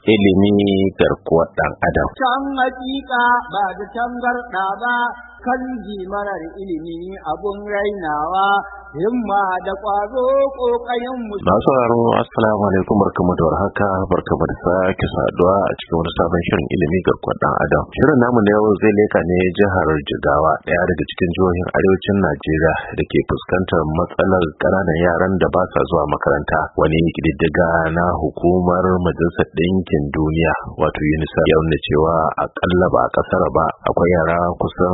ilimi garkuwar ɗan adam. Can hakika ba da tangarɗa ba, kan marar ilimi abun rainawa, himma da ƙwazo ƙoƙayen mu. Masu sauraro assalamu alaikum, barkamu da warhaka, barkamu da sake saduwa a cikin wani sabon shirin ilimi garkuwar ɗan adam. Shirin namu na yau zai leka ne jihar Jigawa, ɗaya daga cikin jihohin arewacin Najeriya da ke fuskantar matsalar ƙananan yaran da ba sa zuwa makaranta. Wani ƙididdiga na hukumar Majalisar Ɗinkin Duniya wato UNICEF ya nuna cewa akalla ba a ƙasar ba akwai yara kusan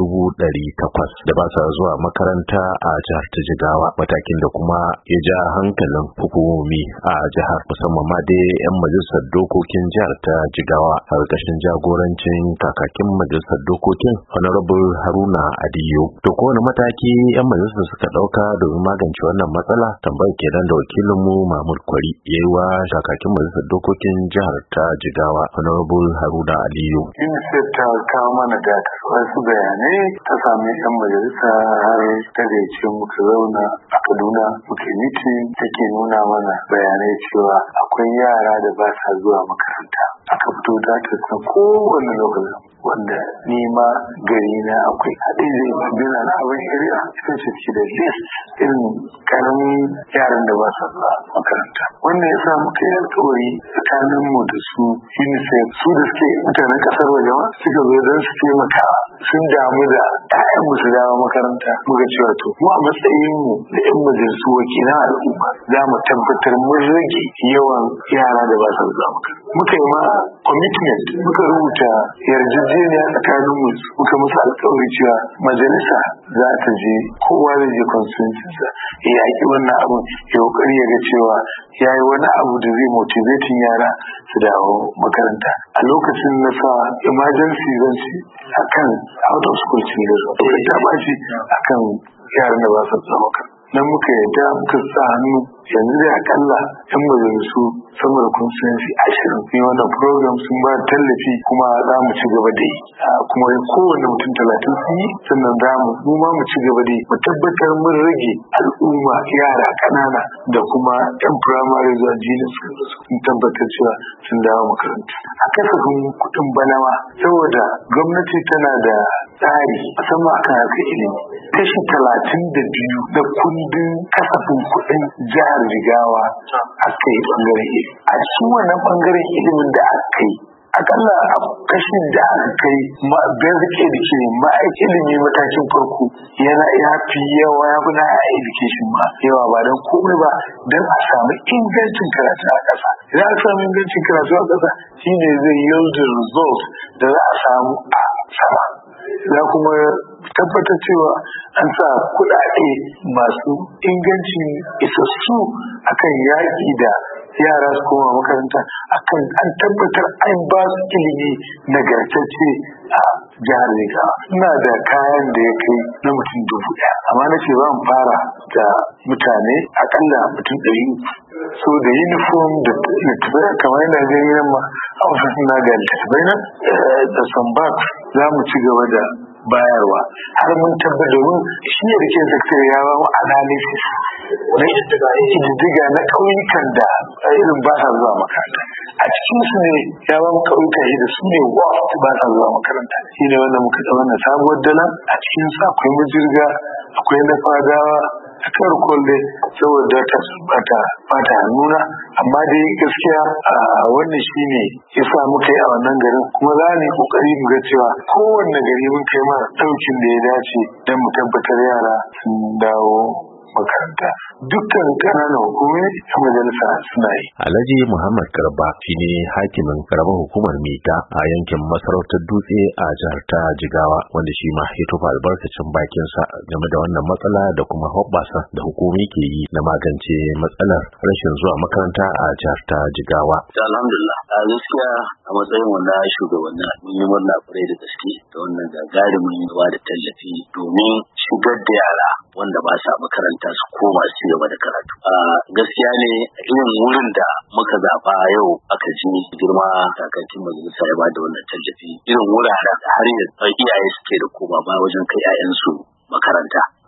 800,000 da ba sa zuwa makaranta a jihar ta Jigawa, matakin da kuma ya ja hankalin hukumomi a jihar, musamman ma dai 'yan majalisar dokokin jihar ta Jigawa a ƙarƙashin jagorancin kakakin majalisar dokokin Honorable Haruna Adiyo. To kowane mataki 'yan majalisar suka ɗauka domin magance wannan matsala, tambayar kenan da wakilinmu Mahmud Kwari ya yi wa kakakin majalisar dokokin jihar ta Jigawa Honorable Haruna Adiyo. UNICEF ta kawo mana da wasu bayanai, ta sami 'yan majalisa har ta gaice muka zauna a Kaduna muke mitin, take nuna mana bayanai cewa akwai yara da ba sa zuwa makaranta. Aka fito da ta san kowane lokacin wanda nima gari na akwai haɗin zai babina na abin shari'a ita ce da list irin karamin yaran da ba sa zuwa makaranta. Wannan ya sa muka yi alkawari tsakanin mu da su UNICEF, su da suke mutanen kasar waje ma suka zo don su taimaka, sun damu da 'ya'yan mu su dawo makaranta. Muka cewa to mu a matsayin mu da 'yan majalisu wakilan al'umma za mu tabbatar mun rage yawan yara da ba sa zuwa makaranta. Muka yi ma commitment, muka rubuta yarjejeniya tsakanin mu, muka musu alkawari cewa majalisa za ta je, kowa zai je constituency ya yaƙi wannan abin, ya kokari ya ga cewa ya yi wani abu da zai motivating yara su dawo makaranta. A lokacin na sa emergency zan ce akan out of school children, ta baci akan yaran da ba su zuwa makaranta. Nan muka yadda muka sa hannu, yanzu dai akalla 'yan majalisu sama da constituency 20 ne wannan program sun ba tallafi, kuma za mu ci gaba da yi, kuma kowane mutum 30 sun yi, sannan za mu ma mu ci gaba da yi, mu tabbatar mun rage al'umma yara ƙanana da kuma 'yan firamare zuwa junior school sun tabbatar cewa sun dawo makaranta. A kasafin kuɗin banawa, saboda gwamnati tana da tsari musamman akan harkar ilimi, kashi 32 da kundin kasafin kuɗin jihar Jigawa aka yi ɓangaren ilimi. A cikin wannan ɓangaren ilimin da aka yi, akalla a kashin da aka kai basic education, ilimi matakin farko yana ya fi yawa, ya fi na education ma yawa, ba don komai ba don a samu ingancin karatu a ƙasa. Idan aka samu ingancin karatu a ƙasa shine zai yield result da za a samu a sama. Za kuma tabbatar cewa an sa kuɗaɗe masu inganci isassu akan yaƙi da yara su koma makaranta, akan an tabbatar an ba su ilimi nagartacce a jihar Jigawa. Ina da kayan da ya kai na mutum 1,000, amma na ce zan fara da mutane akalla mutum 300. So da uniform da littattafai kamar yana ganin ma a wasu na ga littattafai na da sambak za mu ci gaba da bayarwa har mun tabbatar, domin shi ne da ke zakar ya ba mu analysis na ƙididdiga na ƙauyukan da irin ba sa zuwa makaranta. A cikin su ne ya ba mu ƙauyuka da su ne worst ba sa zuwa makaranta. Shi ne wanda muka da wannan sabuwar dala, a cikin su akwai majirga, akwai na fadawa, akwai rukulle, saboda ta bata nuna. Amma dai gaskiya wannan shi ne ya sa muka yi a wannan garin, kuma za mu yi ƙoƙari mu ga cewa kowanne gari mun kai ma ɗaukin da ya dace don mu tabbatar yara sun dawo makaranta. Dukkan ƙananan hukumomi a majalisa suna yi. Alhaji Muhammad Garba shine hakimin karamar hukumar Mita a yankin masarautar Dutse a jihar ta Jigawa, wanda shi ma ya tofa albarkacin bakinsa game da wannan matsala da kuma hoɓɓasa da hukumi ke yi na magance matsalar rashin zuwa makaranta a jihar ta Jigawa. Alhamdulillah, a gaskiya a matsayin wanda shugabanni mun yi murna kwarai da gaske da wannan gagarumin ba da tallafi domin shigar da yara wanda ba sa makaranta su koma su gaba da karatu. Gaskiya ne irin wurin da muka zaɓa yau aka ji girma kakakin majalisa ya ba da wannan tallafi, irin wuraren da har yanzu iyaye suke da koma ba wajen kai 'ya'yansu makaranta.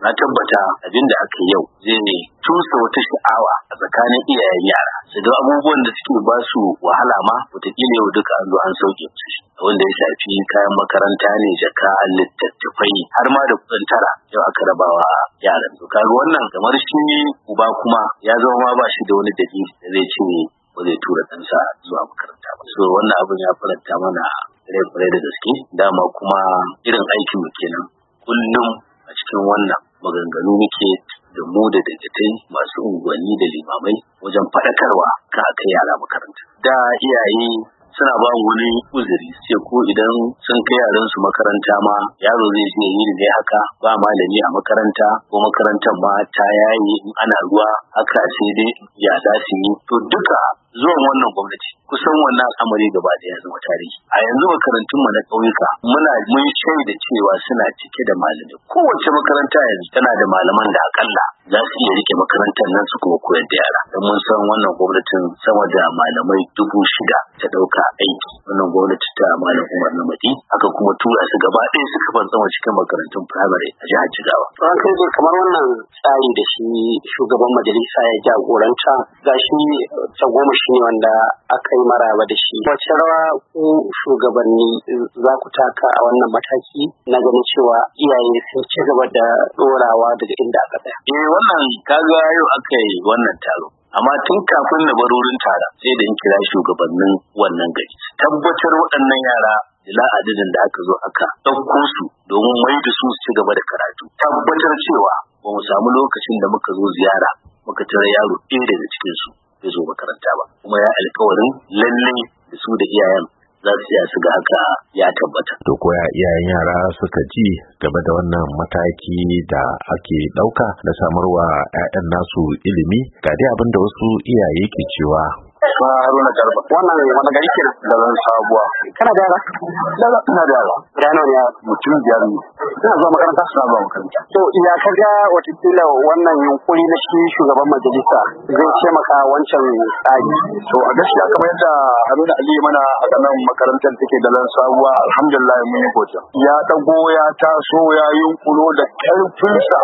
na tabbata abin da aka yau zai tusa wata sha'awa a tsakanin iyayen yara su ga abubuwan da suke ba su wahala ma wataƙila yau duka an zo an sauke su wanda ya shafi kayan makaranta ne, jaka, littattafai har ma da kuɗin tara yau aka rabawa yaran. To kaga wannan kamar shi uba kuma ya zama ma ba shi da wani dalili da zai ce ba zai tura ɗansa zuwa makaranta ba. So wannan abin ya faranta mana rai da gaske, dama kuma irin aikin mu kenan kullum a cikin wannan maganganu muke da mu da dagatai masu unguwanni da limamai wajen faɗakarwa kan akai yara makaranta. Da iyaye suna ba wani uzuri sai ko idan sun kai yaran su makaranta ma yaro zai je yi ne haka ba malami a makaranta ko makarantar ma ta yayi ana ruwa haka sai dai ya za su yi. To duka zuwan wannan gwamnati kusan wannan al'amari gaba da ya zama tarihi. A yanzu makarantun mu na ƙauyuka mun shaida cewa suna cike da malamai. Kowace makaranta yanzu tana da malaman da akalla za su iya rike makarantar nan su kuma koyar da yara. Don mun san wannan gwamnatin sama da malamai 6,000 ta ɗauka aiki. Wannan gwamnati ta Malam Umar Namadi haka kuma tura su gaba ɗaya suka fantsama cikin makarantun firamare a jihar Jigawa. To an kai kamar wannan tsari da shi shugaban majalisa ya jagoranta ga shi tagomashi ne wanda aka yi maraba da shi. Wace rawa ku shugabanni za ku taka a wannan mataki na ganin cewa iyaye sun ci gaba da ɗorawa daga inda aka tsaya? Wannan kaga yau aka yi wannan taro. Amma tun kafin na bar wurin taron sai da in kira shugabannin wannan gari. Tabbatar waɗannan yara ila adadin da aka zo aka ɗauko su domin mai da su ci gaba da karatu. Tabbatar cewa ba mu samu lokacin da muka zo ziyara muka tara yaro ɗaya daga cikin su bai zo makaranta ba. Kuma ya alkawarin lalle da su da iyayen za su iya su ga haka ya tabbata. To koya iyayen yara suka ji game da wannan mataki da ake ɗauka da samarwa 'ya'yan nasu ilimi? Ga dai abin da wasu iyaye ke cewa. Haruna Garba. Wannan wani gari kenan? Da zan sabuwa. Kana da yara? Ina da yara. Ranar ya mutum 5 ne. Suna zuwa makaranta? Suna zuwa makaranta. To ya kaga watakila wannan yunkuri na shi shugaban majalisa zai taimaka wancan tsari? To a gaskiya kamar yadda Haruna Ali mana a nan makarantar take da zan sabuwa, alhamdulillah mun yi godiya. Ya dago ya taso ya yunkuro da ƙarfinsa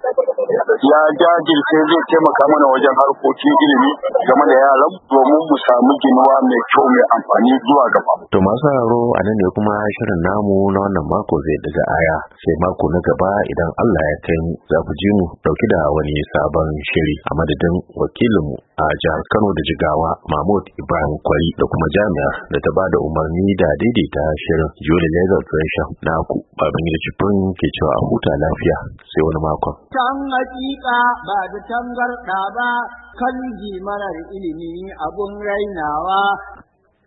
ya jajirce zai taimaka mana wajen harkokin ilimi game da yaran domin mu samu ginuwa mai kyau mai amfani zuwa gaba. To masu sauraro a nan ne kuma shirin namu na wannan mako zai daga aya, sai mako na gaba idan Allah ya kai mu za ku ji mu dauki da wani sabon shiri. A madadin wakilinmu a jihar Kano da Jigawa Mahmud Ibrahim Kwari da kuma jami'ar da ta bada umarni da daidaita shirin Julie Leather Pressure naku Babangida Cifin ke cewa a huta lafiya sai wani makon. Can hakika ba da tangarɗa ba kan marar ilimi abun rainawa